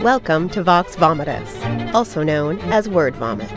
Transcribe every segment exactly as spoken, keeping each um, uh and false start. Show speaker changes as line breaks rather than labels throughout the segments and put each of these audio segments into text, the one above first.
Welcome to Vox Vomitus, also known as Word Vomit.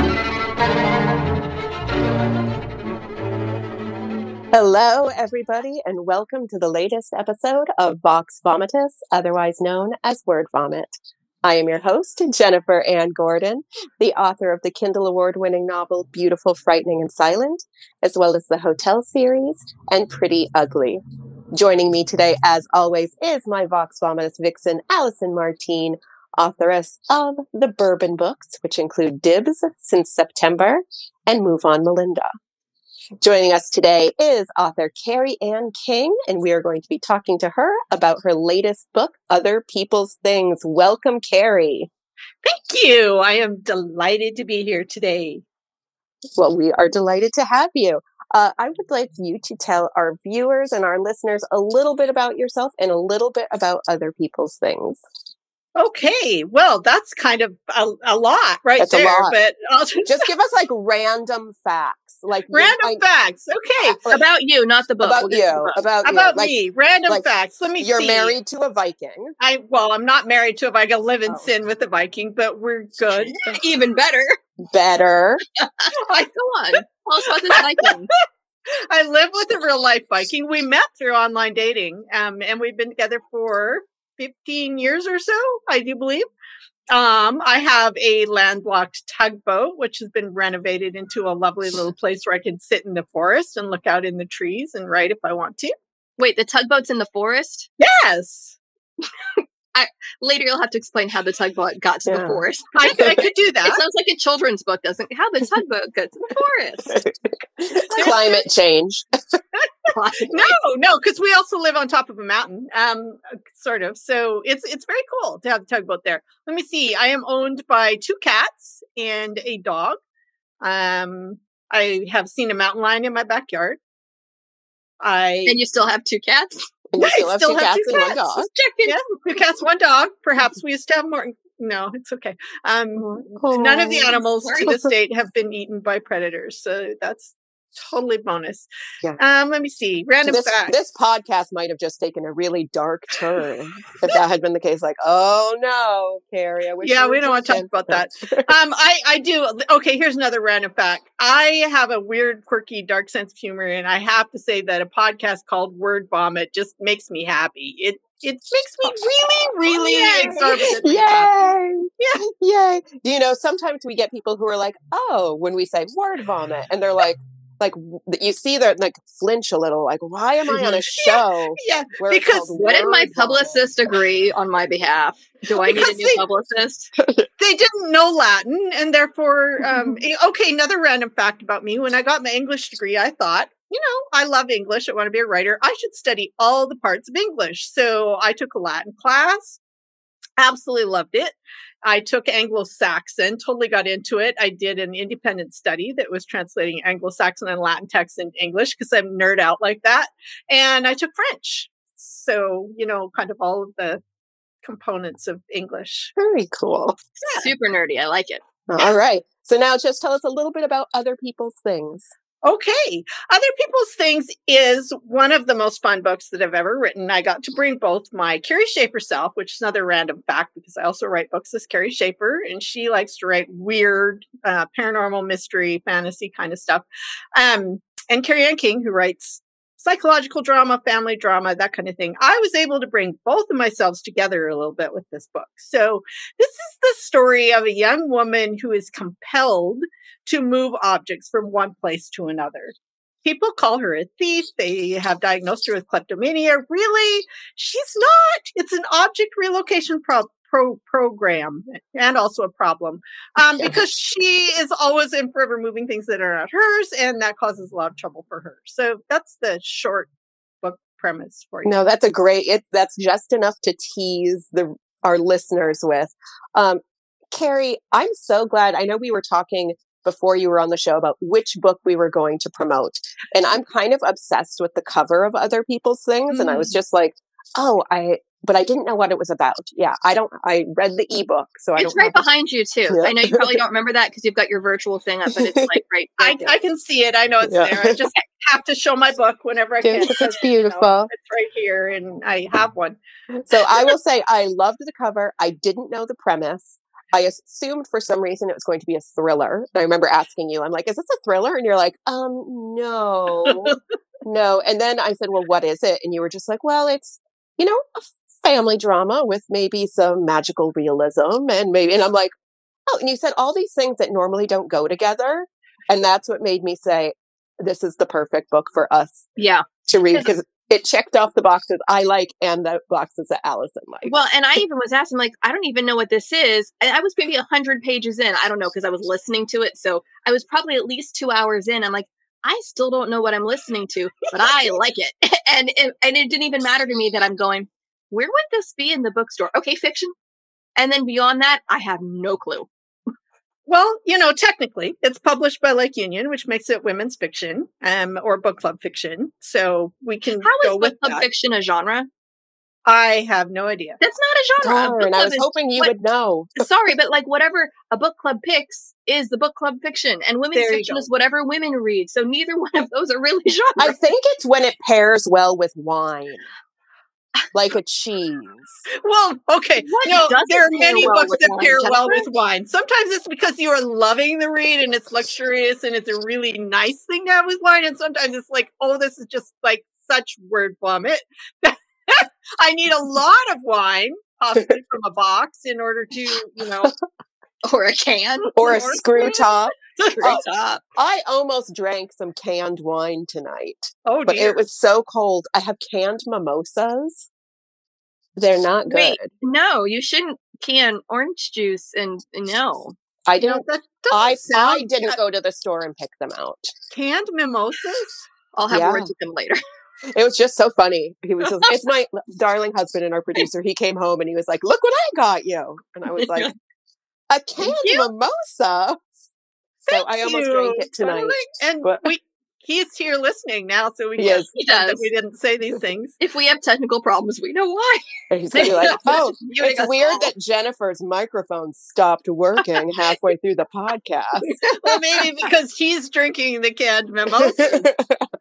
Hello, everybody, and welcome to the latest episode of Vox Vomitus, otherwise known as Word Vomit. I am your host, Jennifer Ann Gordon, the author of the Kindle Award-winning novel Beautiful, Frightening, and Silent, as well as the Hotel series and Pretty Ugly. Joining me today, as always, is my Vox Vomitus vixen, Allison Martine, authoress of the Bourbon books, which include Dibs, Since September, and Move On, Melinda. Joining us today is author Carrie Ann King, and we are going to be talking to her about her latest book, Other People's Things. Welcome, Carrie.
Thank you. I am delighted to be here today.
Well, we are delighted to have you. Uh, I would like you to tell our viewers and our listeners a little bit about yourself and a little bit about Other People's Things.
Okay, well, that's kind of a, a lot right
that's
there.
A lot.
But I'll just,
just give us like random facts, like
random
I,
facts. Okay,
like, about you, not the book.
About
we'll
you, about
about
you.
me.
Like,
random
like
facts. Let me.
You're
see.
married to a Viking.
I well, I'm not married to a Viking. I live in
oh.
sin with a Viking, but we're good.
Even better.
Better.
I go on. Tell us about this Viking.
I live with a real life Viking. We met through online dating, um, and we've been together for fifteen years or so, I do believe. Um, I have a landlocked tugboat, which has been renovated into a lovely little place where I can sit in the forest and look out in the trees and write if I want to.
Wait, the tugboat's in the forest?
Yes.
I, later, you'll have to explain how the tugboat got to
yeah.
the forest.
I, I could do that.
It sounds like a children's book, doesn't it? How the tugboat got to the forest.
Climate change.
no, no, because we also live on top of a mountain, um, sort of. So it's it's very cool to have the tugboat there. Let me see. I am owned by two cats and a dog. Um, I have seen a mountain lion in my backyard. I
and you still have two cats.
And you still have
still
two
have
cats
two
and
cats.
one dog.
Yeah, two cats, one dog. Perhaps we used to have more. No, it's okay. Um,
oh,
none of the animals
sorry.
to this date have been eaten by predators, so that's totally bonus.
Yeah.
Um, let me see. Random
this,
fact.
This podcast might have just taken a really dark turn if that had been the case. Like, oh no, Carrie, I wish.
Yeah, we don't want to talk about that. um, I, I do. Okay, here's another random fact. I have a weird, quirky, dark sense of humor, and I have to say that a podcast called Word Vomit just makes me happy. It it makes me really, really
Yay.
exorbitantly
Yay!
happy.
Yeah, yay! You know, sometimes we get people who are like, "Oh," when we say "Word Vomit," and they're like. Like you see, they're like flinch a little. Like, why am I on a show?
Yeah,
yeah
because
what did my publicist
vomit?
agree on my behalf? Do I
because
need a new
they,
publicist?
They didn't know Latin, and therefore, um, okay. Another random fact about me: when I got my English degree, I thought, you know, I love English. I want to be a writer. I should study all the parts of English. So I took a Latin class. Absolutely loved it. I took Anglo-Saxon, totally got into it. I did an independent study that was translating Anglo-Saxon and Latin texts into English because I'm nerd out like that. And I took French. So, you know, kind of all of the components of English.
Very cool.
Yeah. Super nerdy. I like it.
All right. So now just tell us a little bit about Other People's Things.
Okay. Other People's Things is one of the most fun books that I've ever written. I got to bring both my Carrie Schaefer self, which is another random fact because I also write books as Carrie Schaefer, and she likes to write weird, uh, paranormal mystery, fantasy kind of stuff. Um, and Carrie Ann King, who writes psychological drama, family drama, that kind of thing. I was able to bring both of myself together a little bit with this book. So this is the story of a young woman who is compelled to move objects from one place to another. People call her a thief. They have diagnosed her with kleptomania. Really? She's not. It's an object relocation pro- pro- program and also a problem um, because she is always and forever moving things that are not hers, and that causes a lot of trouble for her. So that's the short book premise for you.
No, that's a great, it, that's just enough to tease the our listeners with. Um, Carrie, I'm so glad. I know we were talking before you were on the show about which book we were going to promote. And I'm kind of obsessed with the cover of Other People's Things. Mm. And I was just like, oh, I, but I didn't know what it was about. Yeah, I don't, I read the ebook. So I
It's
don't
right
know.
behind you too.
Yeah.
I know you probably don't remember that because you've got your virtual thing up, but it's like right.
I, I can see it. I know it's
Yeah.
there. I just have to show my book whenever I can.
It's beautiful.
You know, it's right here, and I have one.
So I will say I loved the cover. I didn't know the premise. I assumed for some reason it was going to be a thriller. And I remember asking you, I'm like, is this a thriller? And you're like, um, no, no. And then I said, well, what is it? And you were just like, well, it's, you know, a family drama with maybe some magical realism and maybe, and I'm like, oh, and you said all these things that normally don't go together. And that's what made me say, this is the perfect book for us
Yeah.
to read because it checked off the boxes I like and the boxes that Allison likes.
Well, and I even was asking, like, I don't even know what this is. And I was maybe a hundred pages in. I don't know, because I was listening to it. So I was probably at least two hours in. I'm like, I still don't know what I'm listening to, but I like it. and it, and it didn't even matter to me that I'm going, where would this be in the bookstore? Okay, fiction. And then beyond that, I have no clue.
Well, you know, technically, it's published by Lake Union, which makes it women's fiction, um, or book club fiction. So we can
How
go
is
with
book club
that.
fiction a genre?
I have no idea.
That's not a genre.
Darn,
Book
I
club
was
is
hoping you
what-
would know.
Sorry, but like whatever a book club picks is the book club fiction, and women's
There you
fiction
go.
is whatever women read. So neither one of those are really
I
genres.
think it's when it pairs well with wine, like a cheese.
Well, okay.
What
No,
doesn't
there are
pair
many
well
books
with
that
wine,
pair well
Jennifer?
with wine. Sometimes it's because you are loving the read and it's luxurious and it's a really nice thing to have with wine. And sometimes it's like, oh, this is just like such word vomit. I need a lot of wine, possibly from a box, in order to, you know,
Or a can.
Or a
Or-
screw top.
Screw
Oh.
top.
I almost drank some canned wine tonight,
oh
but
dear.
it was so cold. I have canned mimosas. They're not good.
Wait, no, you shouldn't can orange juice and no.
I
You know,
didn't.
that doesn't
I I
sound
didn't
ca-
go to the store and pick them out.
canned mimosas.
I'll have
Yeah.
words with them later.
It was just so funny. He was just, it's my darling husband and our producer. He came home and he was like, look what I got you. And I was like, a canned
you.
mimosa. So I almost
you,
drank it tonight.
darling. And
But-
we he's here listening now, so we
Yes.
can
He
pretend that
does.
we didn't say these things.
If we have technical problems, we know why.
And he's gonna be like, oh,
Muting
it's
us
weird
all.
that Jennifer's microphone stopped working halfway through the podcast.
Well, maybe because he's drinking the canned mimosa.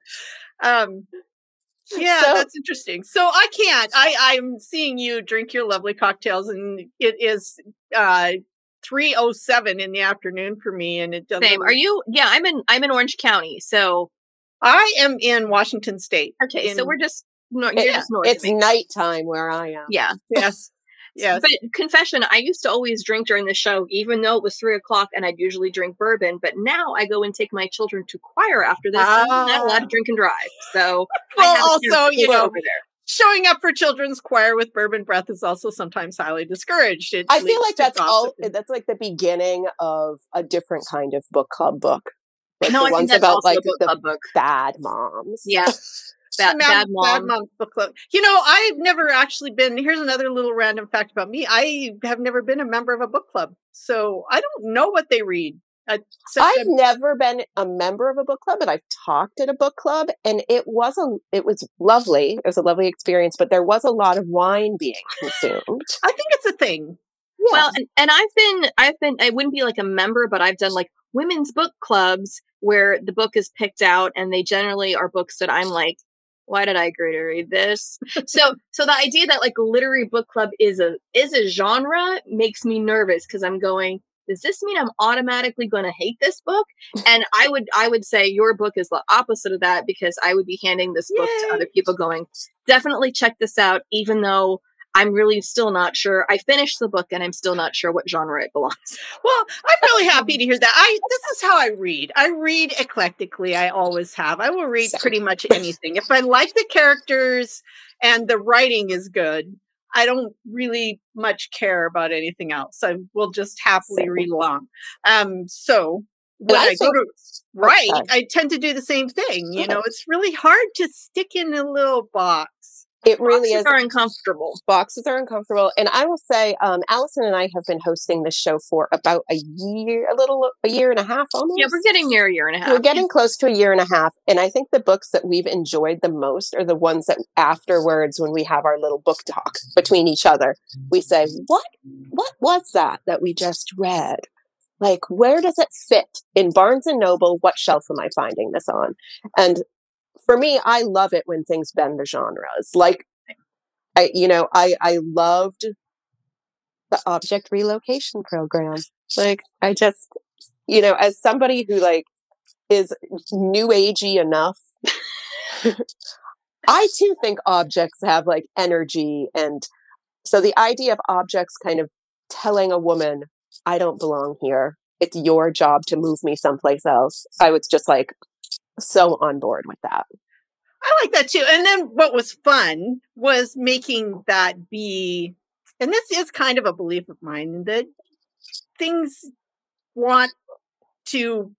Um, yeah,
So-
that's interesting. So I can't. I I'm seeing you drink your lovely cocktails, and it is uh three oh seven in the afternoon for me, and it doesn't.
Same. Are you? Yeah, I'm in. I'm in Orange County. So
I am in Washington State.
okay. so
In-
we're just. No,
It-
you're just north.
it's
of me.
nighttime where I am.
Yeah.
Yes, yes.
But confession, I used to always drink during the show, even though it was three o'clock, and I'd usually drink bourbon. But now I go and take my children to choir after this. and I'm not allowed to
Ah.
drink and drive. So I
Well,
have a
also,
chance to
you
go
know,
over there.
showing up for children's choir with bourbon breath is also sometimes highly discouraged. It
I feel
leads
like
to
that's all.
gossip and-
That's like the beginning of a different kind of book club book. Like
No,
the
I think
ones
that's
about
also
like
a book
the
club book.
bad moms.
Yeah. Bad,
Mad-
bad mom.
Mom book club. You know, I've never actually been. Here's another little random fact about me. I have never been a member of a book club, so I don't know what they read. Uh, except
I've
I'm-
never been a member of a book club, but I've talked at a book club, and it was a it was lovely. It was a lovely experience, but there was a lot of wine being consumed.
I think it's a thing.
Yeah.
Well, and, and I've been, I've been, I wouldn't be like a member, but I've done like women's book clubs where the book is picked out, and they generally are books that I'm like, why did I agree to read this? so, so the idea that like literary book club is a is a genre makes me nervous because I'm going, does this mean I'm automatically going to hate this book? And I would, I would say your book is the opposite of that, because I would be handing this book
Yay.
to other people going, definitely check this out, even though I'm really still not sure. I finished the book and I'm still not sure what genre it belongs.
Well, I'm really happy to hear that. I this is how I read. I read eclectically. I always have. I will read pretty much anything. If I like the characters and the writing is good, I don't really much care about anything else. I will just happily
Same.
read along. Um, so
And
when
I
I, go
think-
to write,
sorry.
I tend to do the same thing. You know, it's really hard to stick in a little box.
It really
Boxes
is.
are uncomfortable.
Boxes are uncomfortable, and I will say, um, Allison and I have been hosting this show for about a year, a little, a year and a half, almost.
Yeah, we're getting near a year and a half.
We're getting close to a year and a half, and I think the books that we've enjoyed the most are the ones that afterwards, when we have our little book talk between each other, we say, "What? What was that that we just read? Like, where does it fit in Barnes and Noble? What shelf am I finding this on?" And for me, I love it when things bend the genres. Like, I, you know, I, I loved the object relocation program. Like, I just, you know, as somebody who like is new agey enough, I too think objects have like energy. And so the idea of objects kind of telling a woman, I don't belong here. It's your job to move me someplace else. I was just like so on board with that.
I like that too. And then what was fun was making that be, and this is kind of a belief of mine, that things want to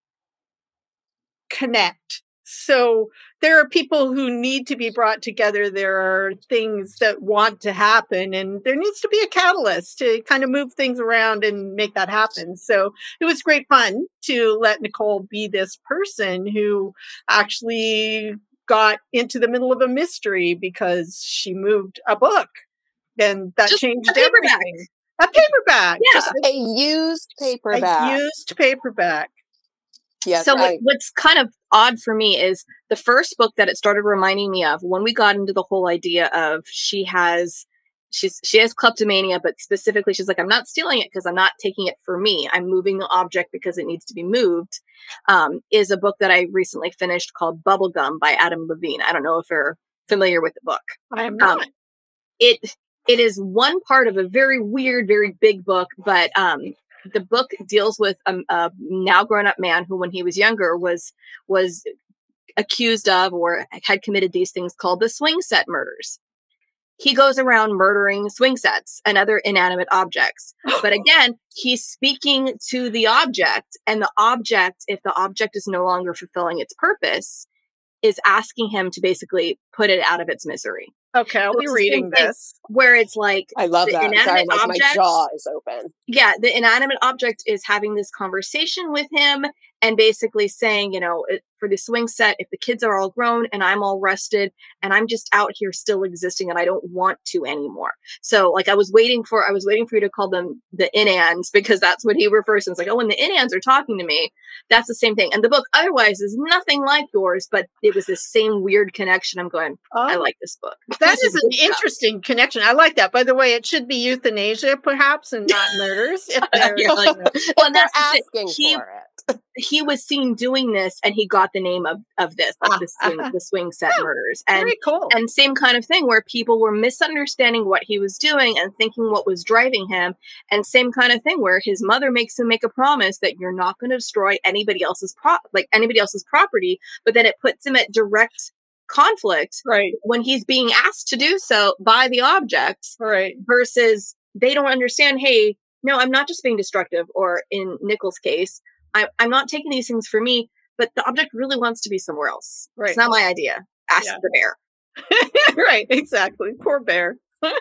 connect. So there are people who need to be brought together. There are things that want to happen, and there needs to be a catalyst to kind of move things around and make that happen. So it was great fun to let Nicole be this person who actually got into the middle of a mystery because she moved a book, and that
Just
changed
a paperback.
everything. A paperback.
Yeah.
Just
A used paperback.
a used paperback.
Yes,
So what,
I,
what's kind of odd for me is the first book that it started reminding me of when we got into the whole idea of she has she's she has kleptomania, but specifically she's like, I'm not stealing it because I'm not taking it for me. I'm moving the object because it needs to be moved. Um, is a book that I recently finished called Bubblegum by Adam Levine. I don't know if you're familiar with the book.
I am not.
Um, it it is one part of a very weird, very big book, but um, the book deals with a, a now grown-up man who, when he was younger, was was accused of or had committed these things called the swing set murders. He goes around murdering swing sets and other inanimate objects. But again, he's speaking to the object, and the object, if the object is no longer fulfilling its purpose, is asking him to basically put it out of its misery.
Okay, I'll
So
be
it's
reading
been-
this.
Where it's like,
I love
the
that.
inanimate
Sorry, like
object-
my jaw is open.
yeah, the inanimate object is having this conversation with him and basically saying, you know, it- for the swing set, if the kids are all grown and I'm all rested and I'm just out here still existing and I don't want to anymore. So like I was waiting for, I was waiting for you to call them the inans, because that's what he refers to. It's like, oh, when the inans are talking to me, that's the same thing. And the book otherwise is nothing like yours, but it was this same weird connection. I'm going, I
Oh,
like this book.
that
This
is an
good stuff.
interesting connection. I like that. By the way, it should be euthanasia, perhaps, and not murders. If they're,
You're like,
you know.
well, and
They're
that's the thing.
asking
He,
for it.
he was seen doing this and he got the name of, of this, like
Ah,
the, swing,
uh-huh.
the swing set murders. And
Very cool.
And same kind of thing where people were misunderstanding what he was doing and thinking what was driving him. And same kind of thing where his mother makes him make a promise that you're not going to destroy anybody else's pro- like anybody else's property. But then it puts him at direct conflict
Right,
when he's being asked to do so by the objects
right.
versus they don't understand. Hey, no, I'm not just being destructive. Or in Nichols' case, I, I'm not taking these things for me, but the object really wants to be somewhere else.
Right.
It's not my idea. Ask
Yeah.
the bear.
Right, exactly. Poor bear.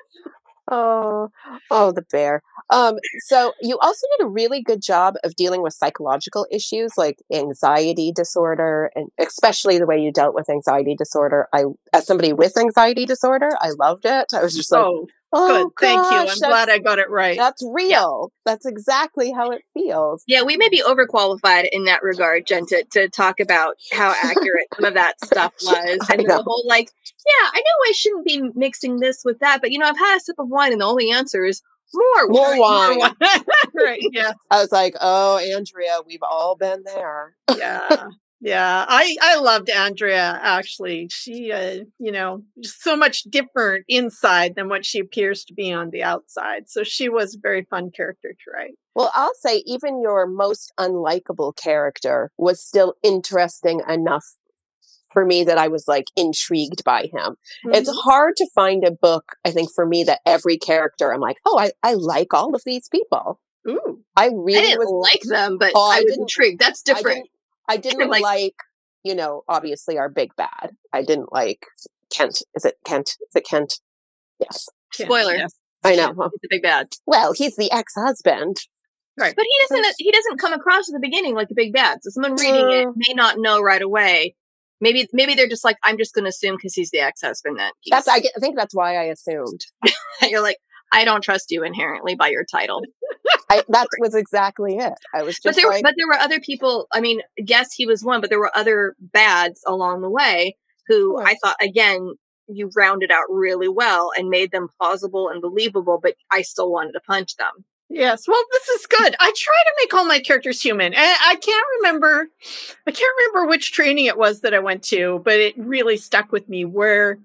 Oh, oh, the bear. Um, so you also did a really good job of dealing with psychological issues like anxiety disorder, and especially the way you dealt with anxiety disorder. I, as somebody with anxiety disorder, I loved it. I was just like,
Oh,
oh,
good. Thank you.
gosh,
I'm glad
that's-
I got it right.
That's real. That's exactly how it feels.
Yeah, we may be overqualified in that regard, Jen, to, to talk about how accurate some of that stuff was.
I
I mean,
know.
the whole like, yeah, I know I shouldn't be mixing this with that, but you know, I've had a sip of wine and the only answer is more
More
wine.
wine.
Right, yeah.
I was like, oh, Andrea, we've all been there.
Yeah. Yeah. I, I loved Andrea, actually. She, uh, you know, just so much different inside than what she appears to be on the outside. So she was a very fun character to write.
Well, I'll say even your most unlikable character was still interesting enough for me that I was like intrigued by him. It's
Mhm.
hard to find a book, I think, for me that every character I'm like, oh, I, I like all of these people.
Ooh.
I
I
really
didn't
was
like them, but
Oh, I
I was
didn't-
intrigued. That's
I
different.
didn't, I didn't
Like-
like, you know, obviously our big bad. I didn't like Kent. Is it Kent? Is it Kent? Yes.
Spoiler.
Yes.
I know.
It's a big bad.
Well, he's the ex-husband.
Right.
But he doesn't he doesn't come across at the beginning like the big bad. So someone reading it
Mm.
may not know right away. Maybe maybe they're just like, I'm just gonna assume because he's the ex-husband that he's,
That's I, get- I think that's why I assumed.
you're like, I don't trust you inherently by your title.
I, that was exactly it. I was
But
just
there
like,
but there were other people. I mean, yes, he was one, but there were other bads along the way who
Yeah.
I thought, again, you rounded out really well and made them plausible and believable, but I still wanted to punch them.
Yes. Well, this is good. I try to make all my characters human. And I can't remember, I can't remember which training it was that I went to, but it really stuck with me where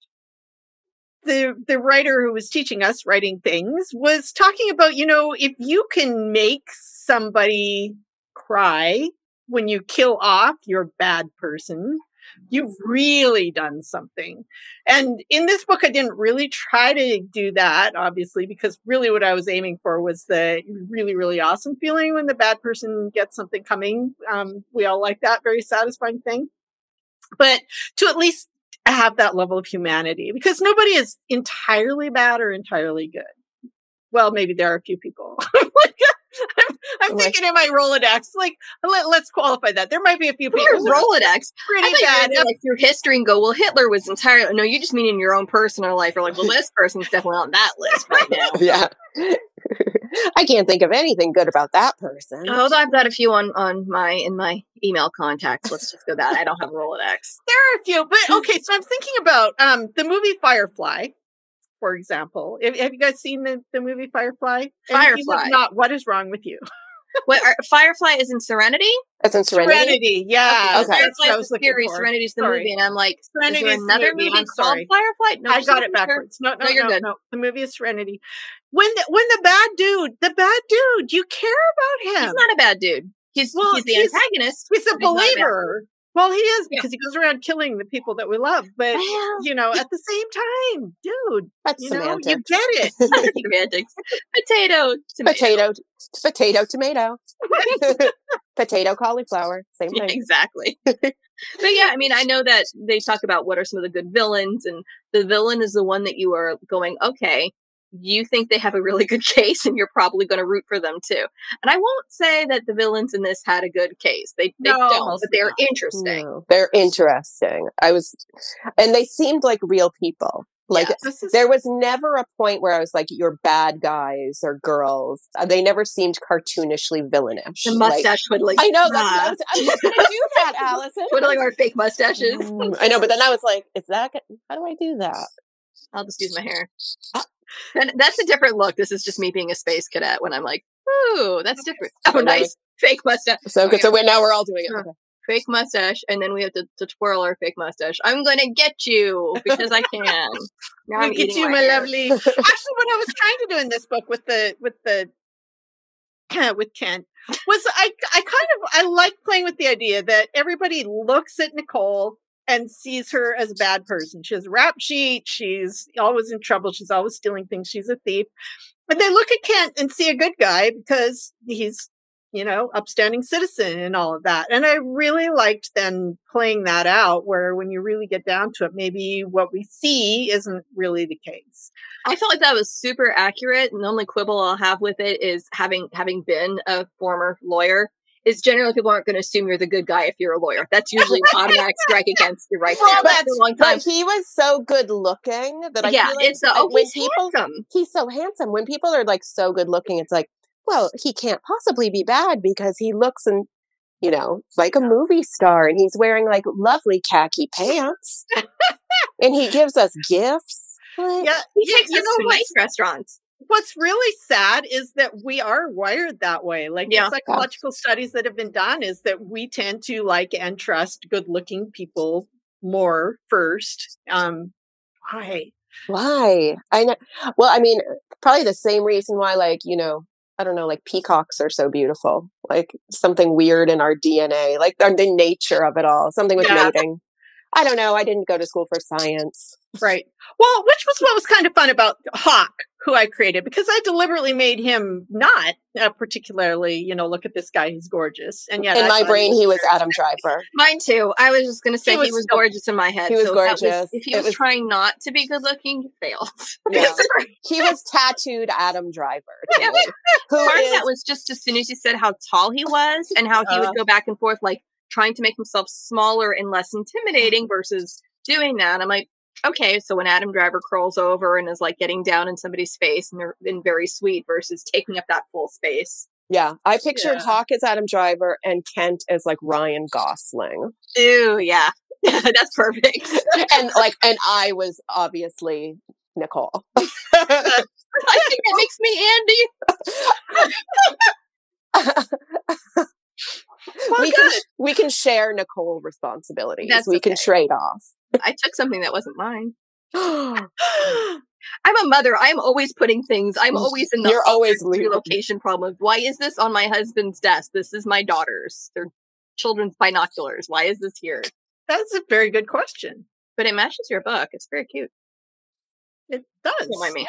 the the writer who was teaching us writing things was talking about, you know, if you can make somebody cry when you kill off your bad person, you've really done something. And in this book, I didn't really try to do that, obviously, because really what I was aiming for was the really, really awesome feeling when the bad person gets something coming. Um, we all like that very satisfying thing. But to at least have that level of humanity, because nobody is entirely bad or entirely good. Well, maybe there are a few people. like, I'm, I'm
Like-
thinking in my Rolodex, like, let, let's qualify that. There might be a few people.
Your
who are
Rolodex.
pretty
I thought
bad.
you were like through history and go, well, Hitler was entirely. No, you just mean in your own personal life. You're like, well, this person's definitely on that list right now.
Yeah. I can't think of anything good about that person.
Although I've got a few on on my in my email contacts. Let's just go that. I don't have a Rolodex.
There are a few, but okay. So I'm thinking about um the movie Firefly, for example. Have, have you guys seen the, the movie Firefly? And if you have
Firefly.
not, what is wrong with you?
What are, Firefly is in Serenity?
That's in Serenity.
Serenity, yeah.
Okay.
That's what I
Firefly
was
is the
looking
series,
for.
Serenity's the
Sorry.
movie, and I'm like,
Serenity
is there
is the
another
movie,
movie
I'm
called
sorry.
Firefly? No,
I
just
got
making
it
sure.
backwards. No, no,
No,
no,
you're
no,
good.
no. The movie is Serenity. When the, when the bad dude, the bad dude, you care about him.
He's not a bad dude. He's
Well,
he's the
he's-
antagonist.
He's a
but he's not bad
believer. Well, he is
Yeah.
because he goes around killing the people that we love. But
Well,
you know, at the same time, dude,
That's
you know, you
semantics.
get it.
semantics. Potato, tomato.
Potato, potato, tomato. Potato, cauliflower. Same
Yeah,
thing.
exactly. But yeah, I mean, I know that they talk about what are some of the good villains, and the villain is the one that you are going, okay, you think they have a really good case, and you're probably going to root for them too. And I won't say that the villains in this had a good case. They, they
No,
don't,
most
but they're
not.
interesting.
No, they're interesting. I was, and they seemed like real people. Like
Yes.
This is
there was never a point where I was like, "You're bad guys or girls." Uh, They never seemed cartoonishly villainish.
The
Like,
mustache twiddling.
I know that's what I
Ah.
was. I was just going to do that, Allison.
Twiddling our fake mustaches.
Mm, I know, but then I was like, "Is that? good? How do I do that?"
I'll just use my hair.
Ah.
And that's a different look. This is just me being a space cadet when I'm like, ooh, that's different. Oh,
I know.
nice. Fake mustache.
So good.
Okay.
So wait, now we're all doing it.
Huh.
Okay.
Fake mustache, and then we have to, to twirl our fake mustache. I'm gonna get you because I can. Now I'm
Look at
eating
you,
my
my
hair.
lovely. Actually, what I was trying to do in this book with the with the with Kent was I I kind of I like playing with the idea that everybody looks at Nicole and sees her as a bad person. She has a rap sheet. She's always in trouble. She's always stealing things. She's a thief. But they look at Kent and see a good guy because he's, you know, upstanding citizen and all of that. And I really liked then playing that out where when you really get down to it, maybe what we see isn't really the case.
I felt like that was super accurate, and the only quibble I'll have with it is having having been a former lawyer. Is generally people aren't going to assume you're the good guy if you're a lawyer. That's usually an automatic strike against you right
Well,
there.
that's-
That's a long time.
But he was so good looking that I
yeah,
feel like
it's uh,
that
oh,
when
he's
people
handsome.
he's so handsome. When people are like so good looking, it's like, well, he can't possibly be bad because he looks and you know like a movie star, and he's wearing like lovely khaki pants, and he gives us gifts. Like,
Yeah,
He
yeah,
takes
you
us
know
to
what's,
nice restaurants.
what's really sad is that we are wired that way. Like
Yeah.
the psychological studies that have been done is that we tend to like and trust good-looking people more first. Um, why?
why? I know. Well, I mean, probably the same reason why, like you know, I don't know, like peacocks are so beautiful. Like something weird in our D N A, like the, the nature of it all. Something with
Yeah.
mating. I don't know. I didn't go to school for science.
Right. Well, which was what was kind of fun about Hawk, who I created, because I deliberately made him not uh, particularly, you know, look at this guy, he's gorgeous. And yet
In
I
my
thought
brain, he was Adam Driver.
Mine too. I was just going to say
He
he
was
was,
still-
gorgeous in my head.
He was
so that
gorgeous.
if he
It
was,
was-
trying not to be good looking, he failed.
Yeah. He was tattooed Adam Driver. to
Yeah.
me, who
Part of
is-
that was just as soon as you said how tall he was and how he
Uh.
would go back and forth, like trying to make himself smaller and less intimidating versus doing that. I'm like, okay, so when Adam Driver curls over and is like getting down in somebody's face and they're been very sweet versus taking up that full space.
yeah, I pictured
Yeah.
Hawk as Adam Driver and Kent as like Ryan Gosling.
Ooh, yeah. That's perfect.
And like, and I was obviously Nicole.
I think it makes me Andy.
Well,
we
good.
can we can share Nicole responsibilities.
That's
we can
okay.
trade off.
I took something that wasn't mine. I'm a mother. I'm always putting things. I'm always in the
You're always
relocation problem. Why is this on my husband's desk? This is my daughter's. They're children's binoculars. Why is this here?
That's a very good question.
But it matches your book. It's very cute.
It does.
Don't mind me.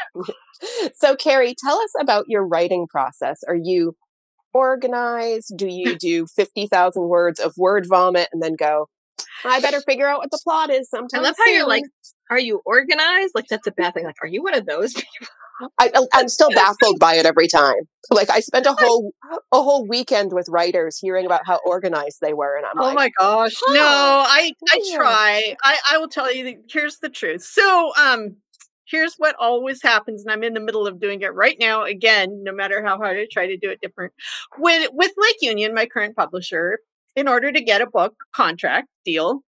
So, Carrie, tell us about your writing process. Are you organized? Do you do fifty thousand words of word vomit and then go, I better figure out what the plot is sometime
I love how
soon.
you're like, are you organized? Like, that's a bad thing. Like, are you one of those people?
I, I'm still baffled by it every time. Like, I spent a whole a whole weekend with writers hearing about how organized they were, and I'm
Oh
like,
my gosh.
huh.
No, I, I
Yeah.
try. I, I will tell you, that here's the truth. So, um, here's what always happens, and I'm in the middle of doing it right now. Again, no matter how hard I try to do it different. When, with Lake Union, my current publisher, in order to get a book contract deal,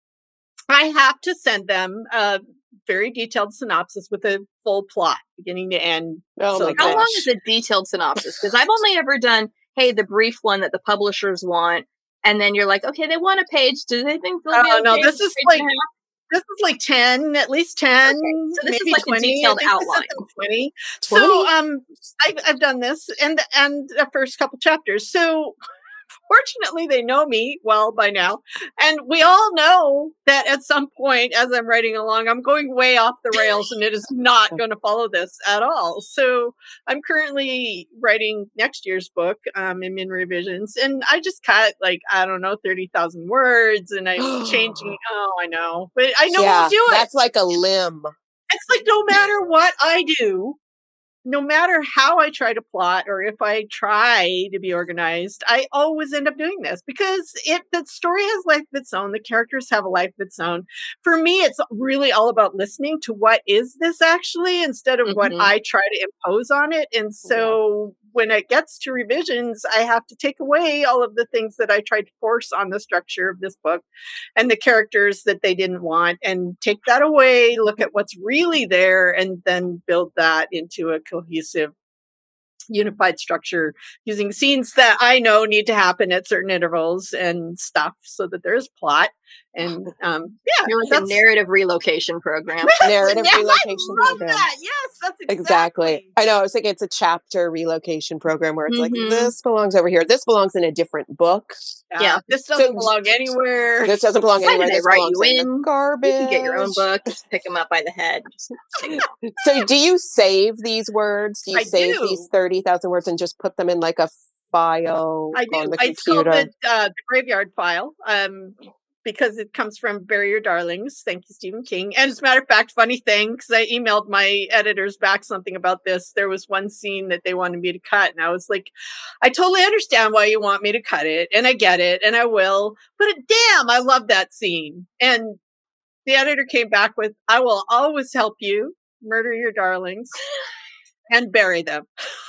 I have to send them a very detailed synopsis with a full plot, beginning to end.
Oh
So
my
How
gosh.
long is a detailed synopsis? Because I've only ever done, hey, the brief one that the publishers want. And then you're like, okay, they want a page. Do they think they'll be
Oh, no,
okay
this
with
is
page
like-
and a half?
This is like ten, at least ten,
Okay, so this is
maybe
like a
twenty.
detailed
I think I sent
outline.
them twenty.
twenty?
So, um, I've, I've done this and, and the first couple chapters. So fortunately they know me well by now. And we all know that at some point as I'm writing along, I'm going way off the rails and it is not going to follow this at all. So I'm currently writing next year's book, um, in revisions, and I just cut like, I don't know, thirty thousand words, and I'm changing. Oh, I know, but I know
yeah,
I'll do it.
that's like a limb.
It's like no matter what I do, no matter how I try to plot or if I try to be organized, I always end up doing this because it the story has life of its own. The characters have a life of its own. For me, it's really all about listening to what is this actually instead of what
Mhm.
I try to impose on it. And so when it gets to revisions, I have to take away all of the things that I tried to force on the structure of this book and the characters that they didn't want, and take that away, look at what's really there, and then build that into a cohesive, unified structure using scenes that I know need to happen at certain intervals and stuff so that there's plot. And um, yeah,
You're like a
that's-
narrative relocation program.
Narrative
Yes,
relocation
I love
program.
that. Yes, that's exactly.
Exactly. I know. I was thinking it's a chapter relocation program where it's
Mhm.
like, this belongs over here. This belongs in a different book.
Yeah,
Yeah.
this doesn't
So-
belong anywhere.
This doesn't belong
Why
anywhere.
did they
This
write
belongs
you
in,
in?
the garbage.
You can get your own book. Just pick them up by the head. Just take 'em.
So do you save these words? Do you
I
save
do.
these thirty thousand words and just put them in like a file
I
on
do.
the
It's called
computer?
the, uh, the graveyard file. Um, because it comes from Bury Your Darlings. Thank you, Stephen King. And as a matter of fact, funny thing, because I emailed my editors back something about this. There was one scene that they wanted me to cut, and I was like, I totally understand why you want me to cut it, and I get it, and I will. But damn, I love that scene. And the editor came back with, I will always help you murder your darlings and bury them.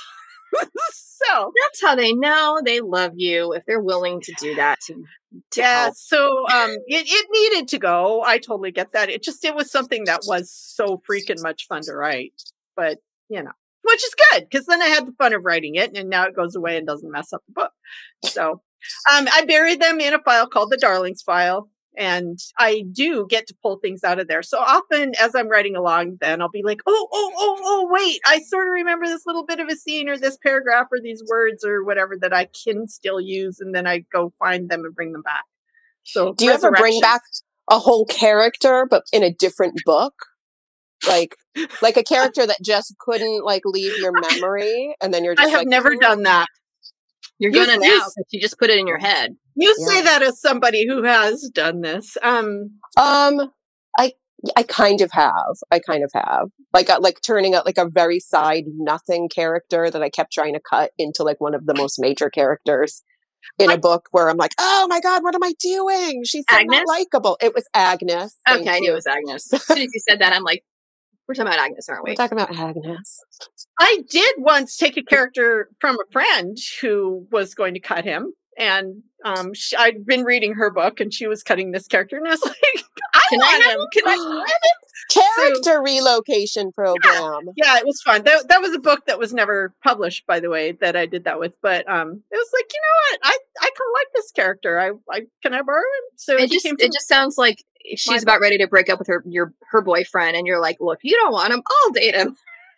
So
That's how they know they love you, if they're willing to do that to, to
yeah,
help.
so um, it, it needed to go. I totally get that. It just, it was something that was so freaking much fun to write. But, you know, which is good because then I had the fun of writing it and now it goes away and doesn't mess up the book. So um, I buried them in a file called the Darlings file. And I do get to pull things out of there. So often as I'm writing along, then I'll be like, oh, oh, oh, oh, wait, I sort of remember this little bit of a scene or this paragraph or these words or whatever that I can still use. And then I go find them and bring them back. So
Do you ever bring
resurrection-
back a whole character but in a different book? Like like a character that just couldn't like leave your memory and then you're
I
just
have
like,
never done that.
You're
You-
gonna
you
now
s-
because you just put it in your head.
You
Yeah.
say that as somebody who has done this. Um,
Um, I I kind of have. I kind of have. Like uh, like turning out like a very side nothing character that I kept trying to cut into like one of the most major characters in a
Like-
book where I'm like, oh my god, what am I doing? She's so
Agnes?
not likable. It was Agnes. Thank
Okay, I knew
you.
it was Agnes. As soon as you said that, I'm like, we're talking about Agnes, aren't
We're
we?
talking about Agnes.
I did once take a character from a friend who was going to cut him. And um, she, I'd been reading her book, and she was cutting this character, and I was like, "I
Can
want
I
him! Can I have him?"
Character
So,
relocation program.
yeah, it was fun. That that was a book that was never published, by the way, that I did that with. But um, it was like, you know what? I I kind of like this character. I I can I borrow him? So
It
he
just
came
it just sounds like she's about ready to break up with her your her boyfriend, and you're like, look, you don't want him, I'll date him.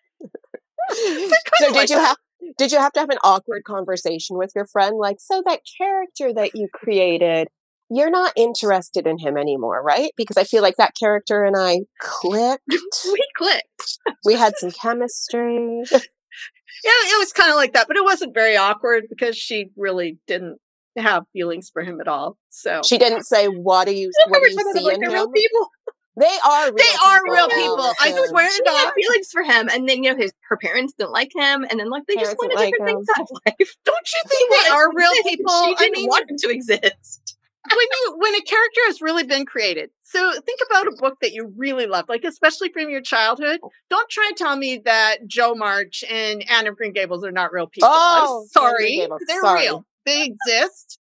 So did you have did you have to have an awkward conversation with your friend? Like, so that character that you created, you're not interested in him anymore, right? Because I feel like that character and I clicked.
We clicked.
We had some chemistry.
Yeah, it was kind of like that, but it wasn't very awkward because she really didn't have feelings for him at all. So
She didn't say, "What do you what do you see
like
in
they're
him?"
real people.
They are real
they are
people,
real people. I
Allison.
swear
She
to
didn't have
God.
feelings for him, and then you know his her parents didn't like him, and then like they just
Parents
wanted
didn't
different
like
things out of life.
Don't you
He
think they
wanted
are
to
real
exist, and
people?
She
I
didn't
mean,
want him to exist.
when you when a character has really been created, so think about a book that you really love, like especially from your childhood. Don't try and tell me that Joe March and Anne of Green Gables are not real people.
Oh,
I'm sorry,
Anne of Green Gables,
they're
sorry.
real. They exist.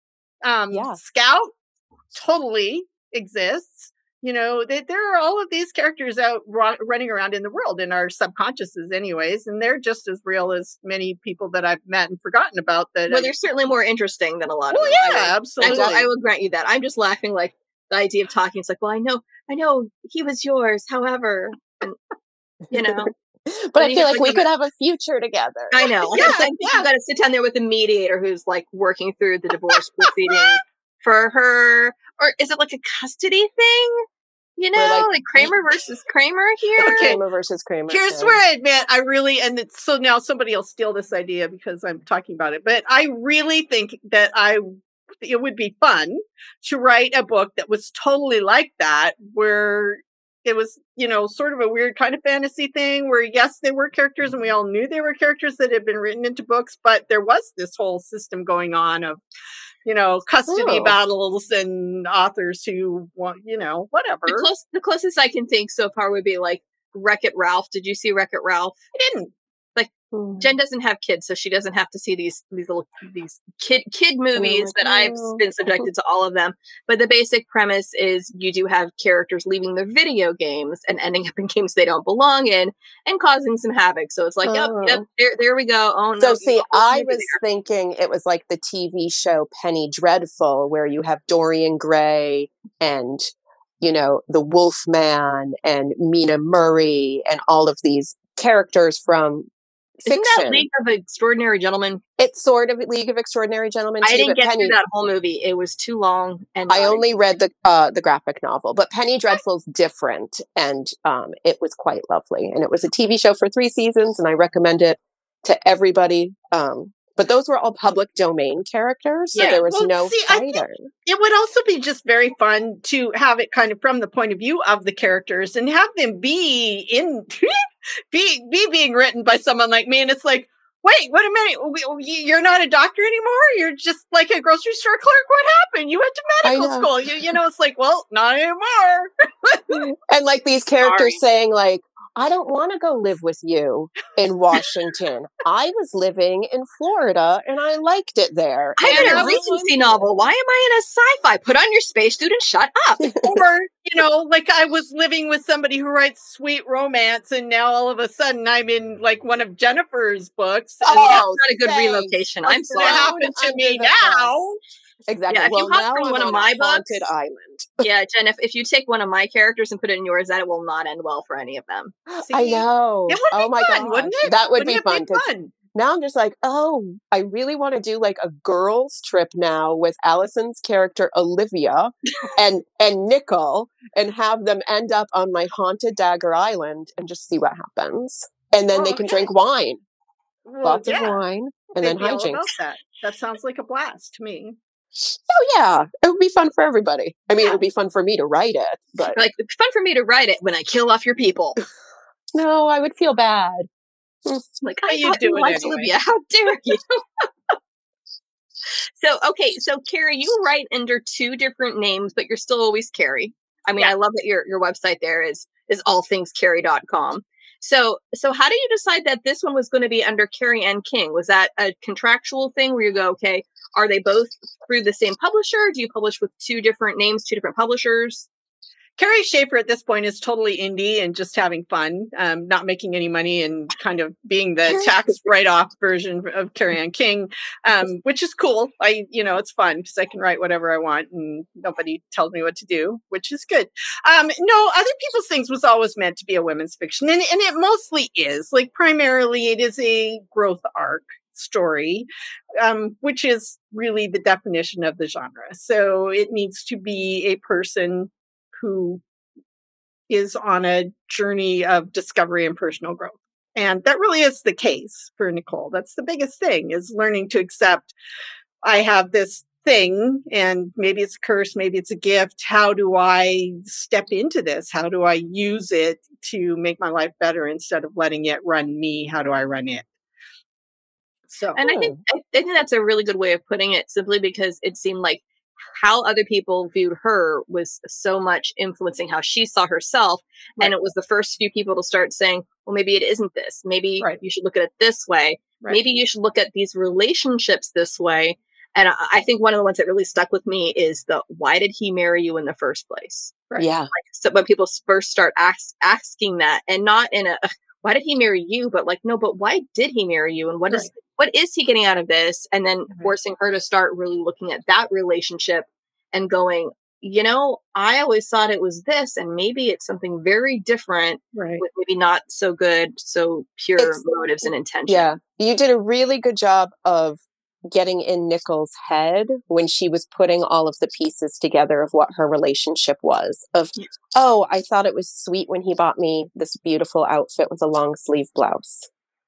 Um,
Yeah.
Scout totally exists. You know, they, there are all of these characters out ru- running around in the world in our subconsciouses, anyways, and they're just as real as many people that I've met and forgotten about. That
Well,
I-
they're certainly more interesting than a lot of
well,
them.
yeah,
I will, I
absolutely.
will, I will grant you that. I'm just laughing like the idea of talking. It's like, well, I know, I know he was yours. However, and, you know,
But I
you
feel
have
like
to
we
come
could
out-
have a future together.
I know.
Yeah,
I think
yeah.
you got to sit down there with a mediator who's like working through the divorce proceedings for her, or is it like a custody thing? You know,
Where, like,
like, Kramer versus Kramer here.
Okay.
Kramer versus Kramer.
Here's
yeah.
where I admit I really, and it's, so now somebody will steal this idea because I'm talking about it, but I really think that I, it would be fun to write a book that was totally like that, where it was, you know, sort of a weird kind of fantasy thing where, yes, they were characters and we all knew they were characters that had been written into books, but there was this whole system going on of, you know, custody
Oh.
battles and authors who want, you know, whatever.
The, close, the closest I can think so far would be like Wreck-It Ralph. Did you see Wreck-It Ralph?
I didn't.
Hmm.
Jen doesn't have kids, so she doesn't have to see these these little these kid kid movies
my
that I've
God.
been subjected to all of them. But the basic premise is you do have characters leaving their video games and ending up in games they don't belong in and causing some havoc. So it's like, yep,
Oh.
yep, there there we go. Oh no.
So
you
see,
almost
I
made me
was thinking it was like the T V show Penny Dreadful, where you have Dorian Gray and, you know, the Wolfman and Mina Murray and all of these characters from
Isn't
fiction.
that League of Extraordinary Gentlemen?
It's sort of League of Extraordinary Gentlemen.
I
too,
didn't
but
get
Penny,
through that whole movie. It was too long. And
I
naughty.
only read the uh, the graphic novel, but Penny Dreadful's different, and um, it was quite lovely. And it was a T V show for three seasons, and I recommend it to everybody. Um, but those were all public domain characters, so
Yeah.
there was
Well,
no
see, I think-
fighter.
It would also be just very fun to have it kind of from the point of view of the characters and have them be in be be being written by someone like me. And it's like, wait, wait a minute, we- we- you're not a doctor anymore. You're just like a grocery store clerk. What happened? You went to
I
medical
know.
school. You you know, it's like, well, not anymore.
And like these characters
Sorry.
saying like, I don't want to go live with you in Washington. I was living in Florida and I liked it there.
I
And
read
I
a
was
Regency novel. Why am I in a sci-fi? Put on your spacesuit and shut up.
Or, you know, like I was living with somebody who writes sweet romance, and now all of a sudden I'm in like one of Jennifer's books. And
Oh,
that's
Not a good
thanks.
relocation. I'm
what's going to
sorry.
happen to
Under
me
the bus.
now.
Exactly.
Yeah, if
well,
you hop
now
from
I'm
one of
on
my
a haunted
books-
island.
Yeah, Jen, if, if you take one of my characters and put it in yours, that it will not end well for any of them.
I
See?
know.
It would be
oh my
fun,
god,
wouldn't it?
That would
Wouldn't
be
it
fun because
fun?
now I'm just like, oh, I really want to do like a girls' trip now with Allison's character Olivia and and Nickel, and have them end up on my haunted Dagger Island and just see what happens. And then
Oh,
they can
okay.
drink wine,
Well,
lots
yeah,
of wine, and
they'd
then
be all
hijinks.
about that. That sounds like a blast to me.
Oh yeah, it would be fun for everybody. I mean,
Yeah.
it would be fun for me to write it, but
Like, it's fun for me to write it when I kill off your people.
no, I would feel bad.
Like,
But
I
you
thought
do
you
it
liked
anyway.
Olivia. How dare you? So, okay, so Carrie, you write under two different names, but you're still always Carrie. I mean,
Yeah.
I love that your your website there is is all things carrie dot com. So, so how do you decide that this one was going to be under Carrie Ann King? Was that a contractual thing where you go, okay, are they both through the same publisher? Do you publish with two different names, two different publishers?
Carrie Schaefer at this point is totally indie and just having fun, um, not making any money and kind of being the tax write-off version of Carrie Ann King, um, which is cool. I, you know, it's fun because I can write whatever I want and nobody tells me what to do, which is good. Um, no, Other People's Things was always meant to be a women's fiction, and, and it mostly is. Like, primarily, it is a growth arc story, um, which is really the definition of the genre. So it needs to be a person who is on a journey of discovery and personal growth. And that really is the case for Nicole. That's the biggest thing, is learning to accept, I have this thing and maybe it's a curse, maybe it's a gift. How do I step into this? How do I use it to make my life better instead of letting it run me? How do I run it? So,
and I think I think that's a really good way of putting it, simply because it seemed like how other people viewed her was so much influencing how she saw herself. Right. And it was the first few people to start saying, well, maybe it isn't this. Maybe right. you should look at it this way. Right. Maybe you should look at these relationships this way. And I, I think one of the ones that really stuck with me is the, why did he marry you in the first place?
Right. Yeah.
Like, so when people first start ask, asking that, and not in a, why did he marry you? But like, no, but why did he marry you? And what right. is, what is he getting out of this? And then mm-hmm. forcing her to start really looking at that relationship and going, you know, I always thought it was this, and maybe it's something very different
right.
with maybe not so good, so pure it's, motives and intention.
Yeah. You did a really good job of getting in Nicole's head when she was putting all of the pieces together of what her relationship was. Of, yes. oh, I thought it was sweet when he bought me this beautiful outfit with a long sleeve blouse.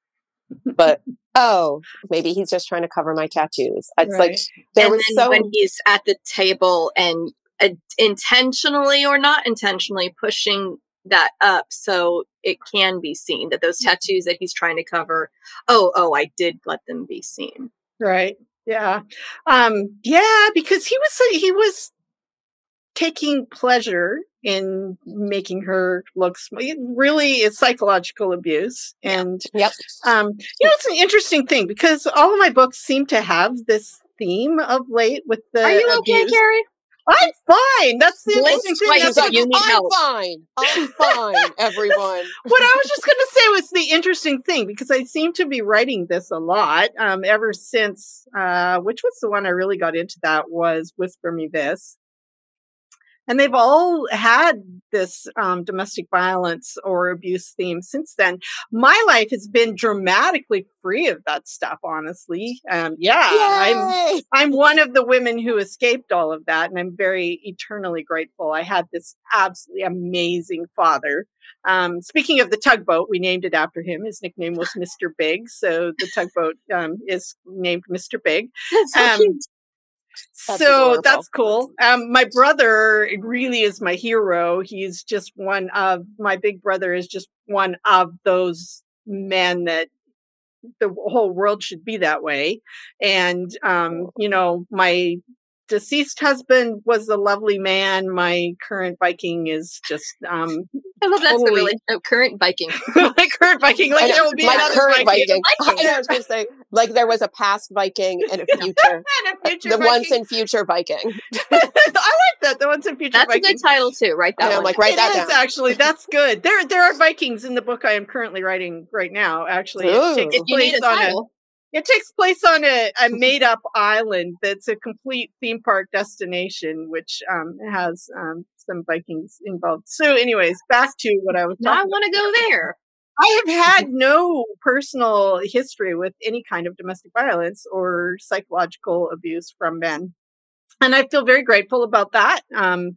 But oh, maybe he's just trying to cover my tattoos. It's right. like there
and
was
then
so
when he's at the table and uh, intentionally or not intentionally pushing that up so it can be seen that those tattoos that he's trying to cover. Oh, oh, I did let them be seen.
Right. Yeah. Um, yeah, because he was he was taking pleasure in making her look sm- it really is psychological abuse. And
yep.
um, you know, it's an interesting thing because all of my books seem to have this theme of late with the
Are you
abuse.
okay, Carrie?
I'm fine. That's the interesting thing.
That's like, you need I'm help. fine. I'm fine, everyone.
What I was just going to say was the interesting thing, because I seem to be writing this a lot um, ever since, uh, which was the one I really got into that was Whisper Me This. And they've all had this um, domestic violence or abuse theme since then. My life has been dramatically free of that stuff, honestly. Um, yeah,
Yay!
I'm I'm one of the women who escaped all of that, and I'm very eternally grateful. I had this absolutely amazing father. Um, speaking of the tugboat, we named it after him. His nickname was Mister Big, so the tugboat um, is named Mister Big.
That's so
um,
cute.
That's so adorable. That's cool. Um, my brother really is my hero. He's just one of, my big brother is just one of those men that the whole world should be that way. And, um, you know, my deceased husband was a lovely man. My current Viking is just, um,
I love that's totally, the relationship. Current Viking.
my current Viking. Like there will be
my
another
current
Viking.
Viking. Viking. I was going to say, like there was a past Viking and a future.
and a future
the
Viking.
once and future Viking.
I like that. The once and future
That's
Viking.
That's a good title too. Write that
yeah,
one.
I'm like, write
it
that
is,
down.
Actually, that's good. There, there are Vikings in the book I am currently writing right now. Actually,
Ooh.
it takes
If you
place
need a
on
title.
a. It takes place on a, a made-up island that's a complete theme park destination, which um, has um, some Vikings involved. So, anyways, back to what I was
Now
talking
I want to go there.
I have had no personal history with any kind of domestic violence or psychological abuse from men. And I feel very grateful about that. Um,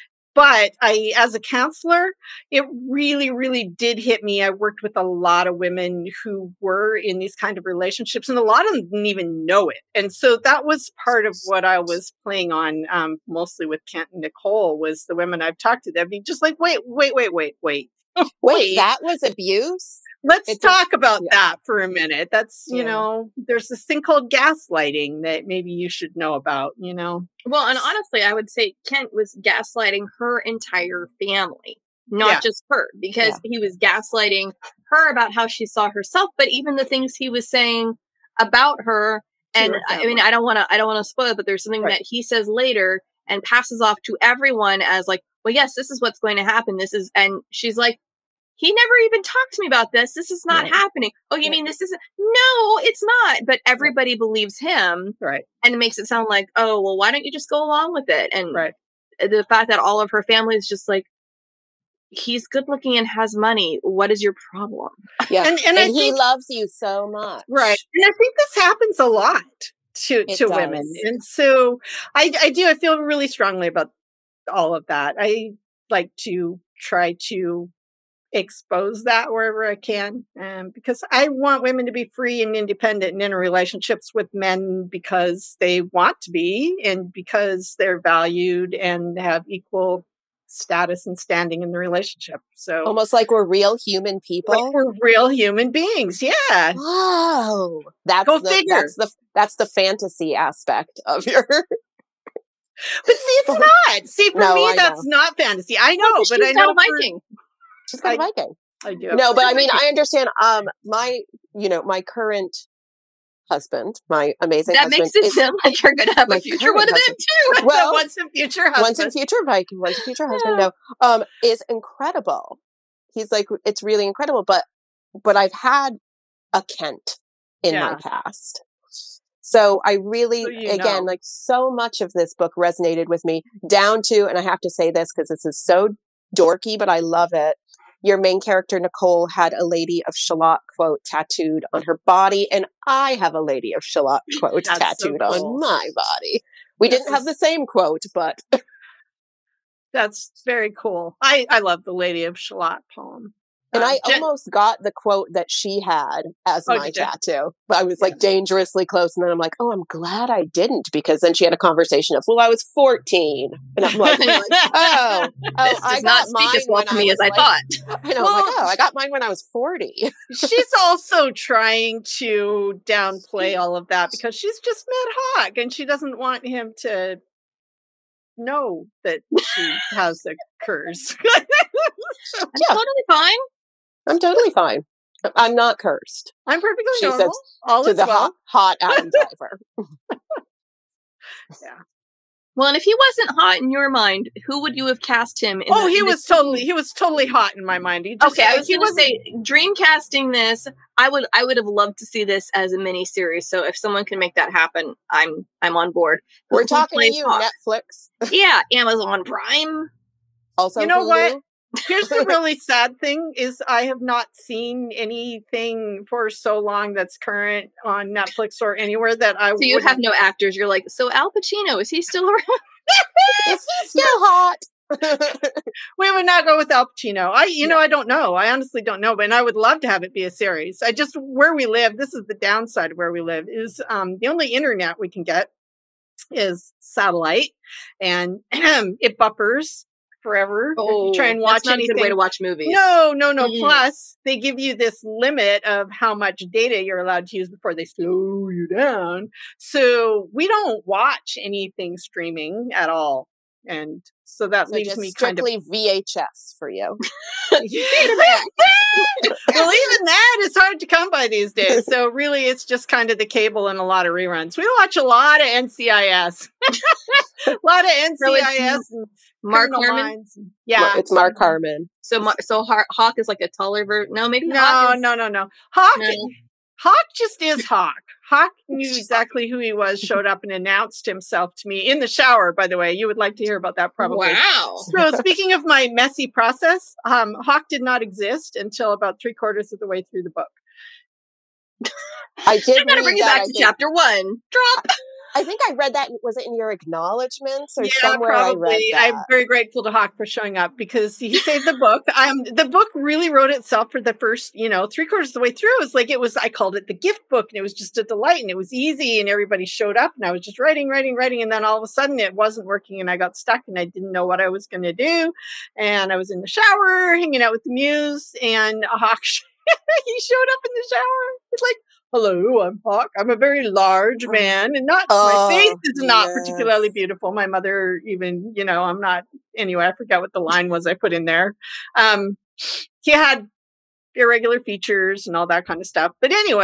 but I, as a counselor, it really, really did hit me. I worked with a lot of women who were in these kind of relationships, and a lot of them didn't even know it. And so that was part of what I was playing on, um, mostly with Kent and Nicole, was the women I've talked to. They'd be just like, wait, wait, wait, wait, wait.
Wait, Wait, that was abuse?
Let's
it's
talk
a,
about
yeah.
that for a minute. That's, you
yeah.
know, there's this thing called gaslighting that maybe you should know about, you know?
Well, and honestly, I would say Kent was gaslighting her entire family, not
yeah.
just her, because
yeah.
he was gaslighting her about how she saw herself, but even the things he was saying about her and I mean, I don't want to, I don't want to spoil it, but there's something right. that he says later and passes off to everyone as like, well, yes, this is what's going to happen. This is, and she's like, he never even talked to me about this. This is not right. happening. Oh, you right. mean this isn't? No, it's not. But everybody right. believes him.
Right.
And it makes it sound like, oh, well, why don't you just go along with it? And
right.
the fact that all of her family is just like, he's good looking and has money. What is your problem?
Yeah. And, and, and he think, loves you so much.
Right. And I think this happens a lot to,
it
to
does.
women. And so I, I do, I feel really strongly about all of that. I like to try to expose that wherever I can, um, because I want women to be free and independent and in relationships with men because they want to be and because they're valued and have equal status and standing in the relationship. So
almost like we're real human people.
Like we're real human beings. Yeah.
Wow. That's
Go
the,
figure.
That's the that's the fantasy aspect of your.
But see, it's not. See, for no, me, I that's know. not fantasy. I know, but I know.
Viking.
She's got a Viking.
I do.
No, but I mean, I understand. Um, my, you know, my current husband, my amazing
that
husband.
That makes it sound like you're going to have a future one of them too.
Well, once a future husband.
Once a future Viking, once a future husband. No, um, is incredible. He's like, it's really incredible. But, but I've had a Kent in yeah. my past. So I really, so again, know. like so much of this book resonated with me down to, and I have to say this because this is so dorky, but I love it. Your main character, Nicole, had a Lady of Shalott quote tattooed on her body, and I have a Lady of Shalott quote
That's
tattooed
so cool.
on my body. We this didn't is... have the same quote, but...
That's very cool. I, I love the Lady of Shalott poem.
And
um,
I
Jen-
almost got the quote that she had as
oh,
my tattoo, but I was like yeah. dangerously close. And then I'm like, oh, I'm glad I didn't, because then she had a conversation of, well, I was fourteen. And I'm like, like oh, oh
this
I
does
got
not speak
mine
as well to me as I
like,
thought.
I know, well, I'm like, oh, I got mine when I was forty.
She's also trying to downplay all of that because she's just met Hawk and she doesn't want him to know that she has a curse.
I'm yeah. totally fine.
I'm totally fine. I'm not cursed.
I'm perfectly
she
normal.
Says
all
to
is
the
well.
hot, hot Adam Driver.
Yeah.
Well, and if he wasn't hot in your mind, who would you have cast him? In
oh,
the,
he
in
was totally he was totally hot in my mind. He just,
okay, I was
going
to say, dream casting this. I would I would have loved to see this as a mini series. So if someone can make that happen, I'm I'm on board.
We're who talking to you, Hawk? Netflix.
Yeah, Amazon Prime.
Also,
you know
Hulu.
what? Here's the really sad thing is I have not seen anything for so long that's current on Netflix or anywhere that I
So you
wouldn't...
have no actors. You're like, so Al Pacino, is he still around?
Is he still hot?
We would not go with Al Pacino. I, you yeah. know, I don't know. I honestly don't know, but I would love to have it be a series. I just, where we live, this is the downside of where we live, is um, the only internet we can get is satellite, and it buffers forever.
Oh,
if you try and watch
that's not
anything.
a good way to watch movies.
No, no, no.
Mm-hmm.
Plus, they give you this limit of how much data you're allowed to use before they slow you down. So we don't watch anything streaming at all. And so that
so
leaves
just
me kind of
V H S for you.
Well, even that is hard to come by these days. So really, it's just kind of the cable and a lot of reruns. We watch a lot of N C I S, a lot of N C I S.
So Mark Harmon.
Yeah,
well, it's Mark Harmon.
So, so Hawk is like a taller version. No, maybe
no,
Hawk is...
no, no, no. Hawk,
no.
Hawk just is Hawk. Hawk knew exactly who he was, showed up and announced himself to me in the shower, by the way. You would like to hear about that probably.
Wow.
So speaking of my messy process, um, Hawk did not exist until about three quarters of the way through the book.
I did.
I gotta bring you back
I
to
think,
chapter one. Drop.
I think I read that. Was it in your acknowledgments or
yeah,
somewhere?
Probably.
I read that.
I'm very grateful to Hawk for showing up because he saved the book. Um, the book really wrote itself for the first, you know, three quarters of the way through. It was like it was. I called it the gift book, and it was just a delight, and it was easy, and everybody showed up, and I was just writing, writing, writing, and then all of a sudden it wasn't working, and I got stuck, and I didn't know what I was going to do, and I was in the shower hanging out with the muse, and Hawk he showed up in the shower. It's like, hello, I'm Hawk. I'm a very large man, and not
oh,
my face is not
yes.
particularly beautiful. My mother, even, you know, I'm not. Anyway, I forgot what the line was I put in there. Um, he had irregular features and all that kind of stuff. But anyway,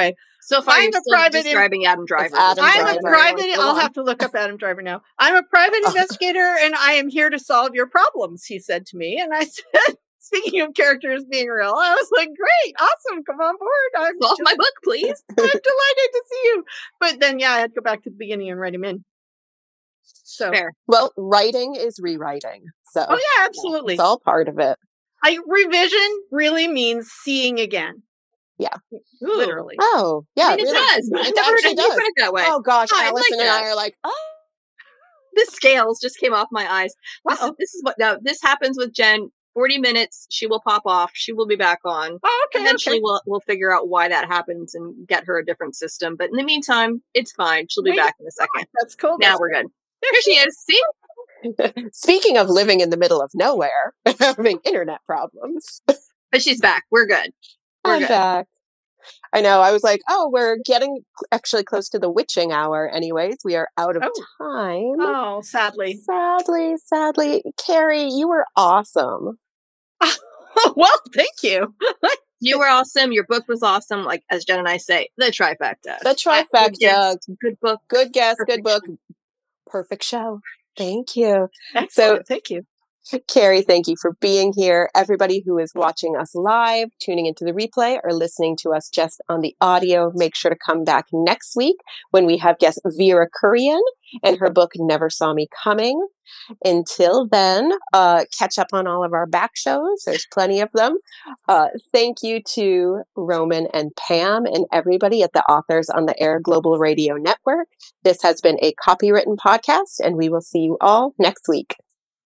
So far,
I'm
you're
a
still
private
describing Adam Driver.
Adam
I'm
Driver.
a private.
Go
I'll
on.
have to look up Adam Driver now. I'm a private investigator, and I am here to solve your problems. He said to me, and I said, "Speaking of characters being real, I was like, great, awesome, come on board. I'm
Solve
just,
my book, please.
I'm delighted to see you." But then, yeah, I had to go back to the beginning and write him in. So,
Fair.
Well, writing is rewriting. So
oh yeah, absolutely.
it's all part of it.
I revision really means seeing again.
Yeah.
Ooh.
Literally.
Oh, yeah.
I mean, it
really.
does. I've
It
never heard
actually
it- you
does.
put it that way.
Oh gosh,
Oh, I
Allison
like
and I
that.
are like, oh,
The scales just came off my eyes. This is,
Uh-oh.
this is what now this happens with Jen. Forty minutes, she will pop off. She will be back on.
Oh, okay.
Eventually,
okay.
we'll we'll figure out why that happens and get her a different system. But in the meantime, it's fine. She'll be
Wait.
back in a second.
That's cool.
Now
That's
we're good. There she is. See,
speaking of living in the middle of nowhere, having internet problems.
but she's back. We're good. We're
I'm
good.
back. I know. I was like, oh, we're getting actually close to the witching hour. Anyways, we are out of
Oh.
time.
Oh, sadly.
Sadly, sadly. Carrie, you were awesome.
Well, thank you.
You were awesome. Your book was awesome. Like as Jen and I say, the trifecta.
The
Good
trifecta.
guess, good book.
Good guess, good
Perfect
book.
show.
Perfect show. Thank you.
Excellent. Thank you.
Carrie, thank you for being here. Everybody who is watching us live, tuning into the replay, or listening to us just on the audio, make sure to come back next week when we have guest Vera Kurian and her book Never Saw Me Coming. Until then, uh, catch up on all of our back shows. There's plenty of them. Uh, thank you to Roman and Pam and everybody at the Authors on the Air Global Radio Network. This has been a copywritten podcast, and we will see you all next week.